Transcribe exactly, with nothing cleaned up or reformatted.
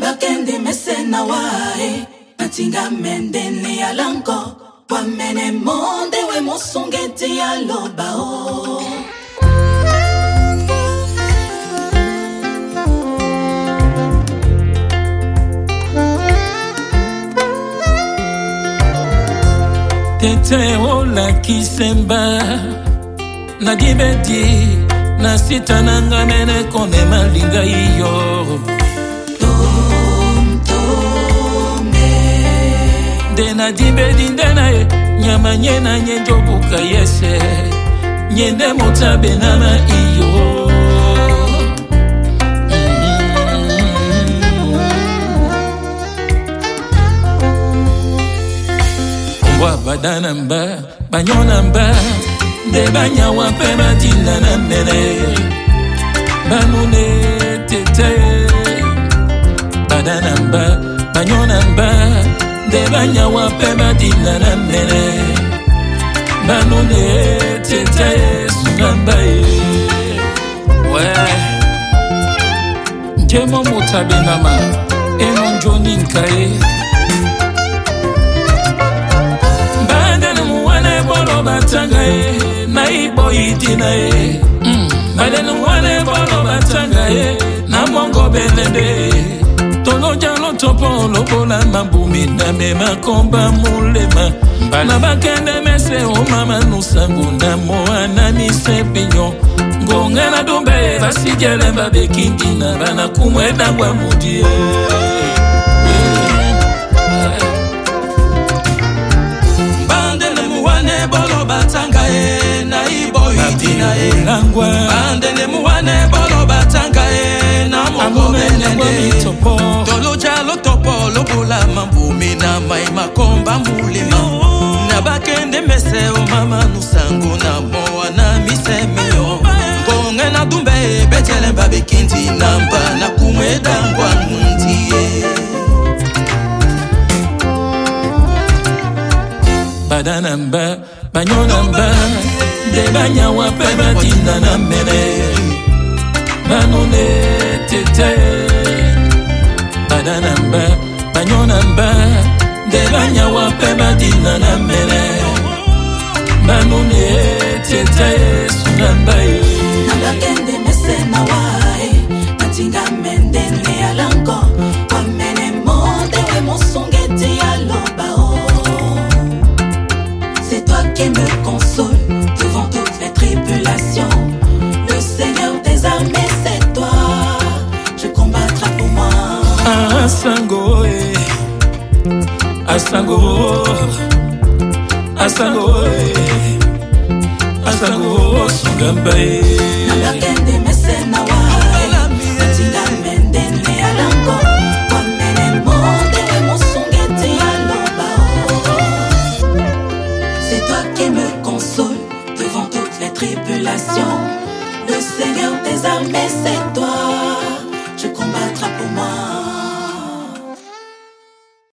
Nabakende mesena wae Natinga mende ni alanko Wamene monde we mosungeti aloba o Tete ola kisemba na dibedi na sita nanga mene kone malinga iyo Tom tome de na dibedi ndena e nyama nyena nyenjo buka yese nyende motabe nama iyo Badana mba, banyona mba De banya wape madina na mene Banune tete Badana mba, banyona mba De banya wape madina na mene Banune tete Sungamba Ouais Njemo motabe nama Enon joni nkae Batanga e na ibo idina e Badenu wane bolo batanga e na mongo belende Tono jalo topo lobola mabumi na me makomba mulema Na bakende mese o mama nusangu na moa na mise pinyo Ngonga na dumbe basi jele mbabe kindina Bana kumweda wa mudie Batanga e na ibo idina e Bande ne muwane bolo batanga e na mongo belende Tolo jalo topo lobola mambumi na mai makomba mulema Na bakende mese o mama nusangu na moa na mise miyo Konge na dumbe bejele mbabe kinti namba na kumweda ngwa nguntie Badana mba Banyona mba, de banya wape madina na mene Banone tete Badana mba, banyona mba De banya wape madina na mene Banone tete Sungamba Nabakende mesena wae Natinga mende ni alanko Wamene monde we mosungeti aloba o C'est toi qui me console devant toutes les tribulations. Le Seigneur des armées, c'est toi. Tu combattras pour moi. Asango, Asango, Asango, Asango, Sungamba. Nabakende mesena wae, Natinga mende ni alanko. Wamene monde we mosungeti aloba o. C'est toi qui me console devant toutes les tribulations. Le Seigneur des armées, c'est toi. Tu combattras pour moi.